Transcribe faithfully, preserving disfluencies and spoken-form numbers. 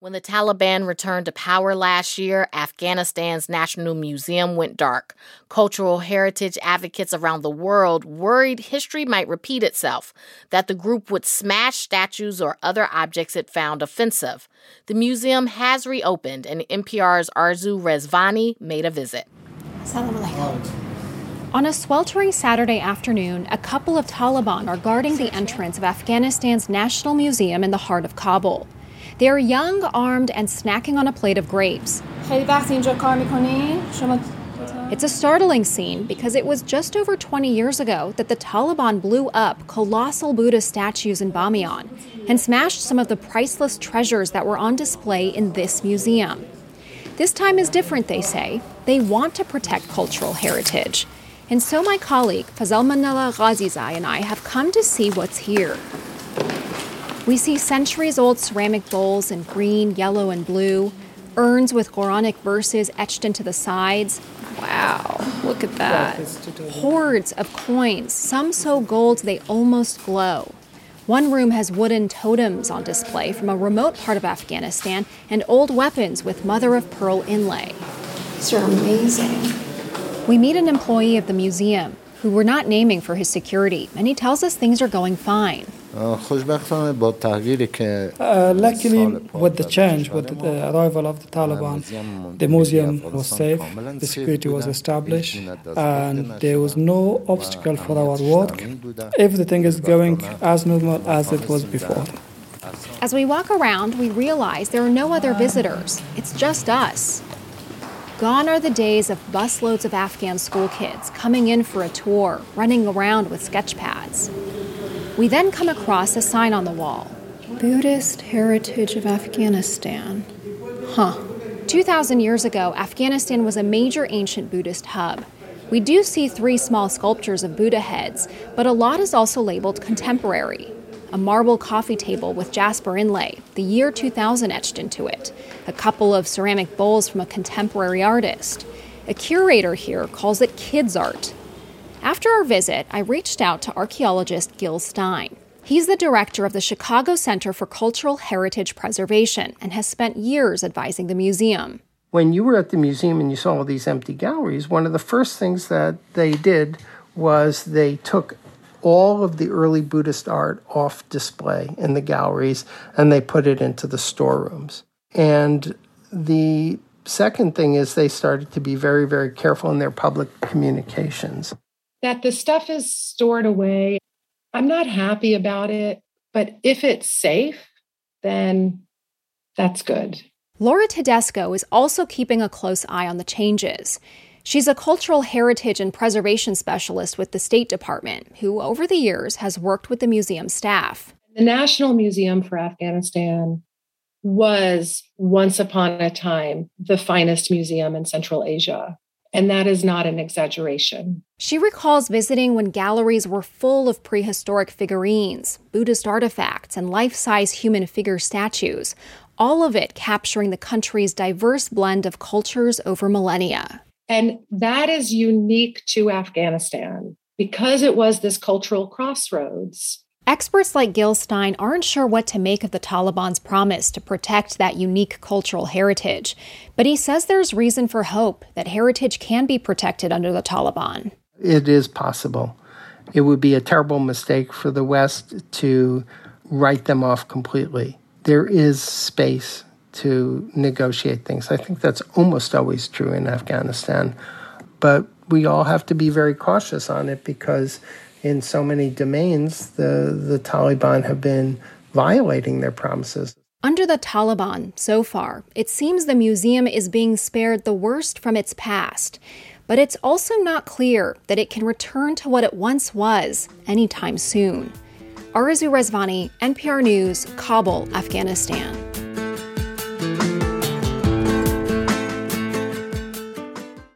When the Taliban returned to power last year, Afghanistan's National Museum went dark. Cultural heritage advocates around the world worried history might repeat itself, that the group would smash statues or other objects it found offensive. The museum has reopened, and N P R's Arzu Rezvani made a visit. Assalamu alaikum. On a sweltering Saturday afternoon, a couple of Taliban are guarding the entrance of Afghanistan's National Museum in the heart of Kabul. They are young, armed, and snacking on a plate of grapes. It's a startling scene because it was just over twenty years ago that the Taliban blew up colossal Buddha statues in Bamiyan and smashed some of the priceless treasures that were on display in this museum. This time is different, they say. They want to protect cultural heritage. And so my colleague, Fazal Manala Ghazizai, and I have come to see what's here. We see centuries-old ceramic bowls in green, yellow, and blue, urns with Quranic verses etched into the sides. Wow, look at that. Hordes of coins, some so gold they almost glow. One room has wooden totems on display from a remote part of Afghanistan and old weapons with mother-of-pearl inlay. These are amazing. We meet an employee of the museum who we're not naming for his security, and he tells us things are going fine. Uh, luckily, with the change, with the arrival of the Taliban, the museum was safe, the security was established, and there was no obstacle for our work. Everything is going as normal as it was before. As we walk around, we realize there are no other visitors. It's just us. Gone are the days of busloads of Afghan school kids coming in for a tour, running around with sketch pads. We then come across a sign on the wall. Buddhist Heritage of Afghanistan. Huh. two thousand years ago, Afghanistan was a major ancient Buddhist hub. We do see three small sculptures of Buddha heads, but a lot is also labeled contemporary. A marble coffee table with jasper inlay, the year two thousand etched into it. A couple of ceramic bowls from a contemporary artist. A curator here calls it kids' art. After our visit, I reached out to archaeologist Gil Stein. He's the director of the Chicago Center for Cultural Heritage Preservation and has spent years advising the museum. When you were at the museum and you saw all these empty galleries, one of the first things that they did was they took all of the early Buddhist art off display in the galleries, and they put it into the storerooms. And the second thing is they started to be very, very careful in their public communications. That the stuff is stored away. I'm not happy about it, but if it's safe, then that's good. Laura Tedesco is also keeping a close eye on the changes. She's a cultural heritage and preservation specialist with the State Department, who over the years has worked with the museum staff. The National Museum for Afghanistan was once upon a time the finest museum in Central Asia, and that is not an exaggeration. She recalls visiting when galleries were full of prehistoric figurines, Buddhist artifacts, and life-size human figure statues, all of it capturing the country's diverse blend of cultures over millennia. And that is unique to Afghanistan because it was this cultural crossroads. Experts like Gil Stein aren't sure what to make of the Taliban's promise to protect that unique cultural heritage, but he says there's reason for hope that heritage can be protected under the Taliban. It is possible. It would be a terrible mistake for the West to write them off completely. There is space to negotiate things. I think that's almost always true in Afghanistan. But we all have to be very cautious on it because in so many domains, the, the Taliban have been violating their promises. Under the Taliban, so far, it seems the museum is being spared the worst from its past. But it's also not clear that it can return to what it once was anytime soon. Arzu Rezvani, N P R News, Kabul, Afghanistan.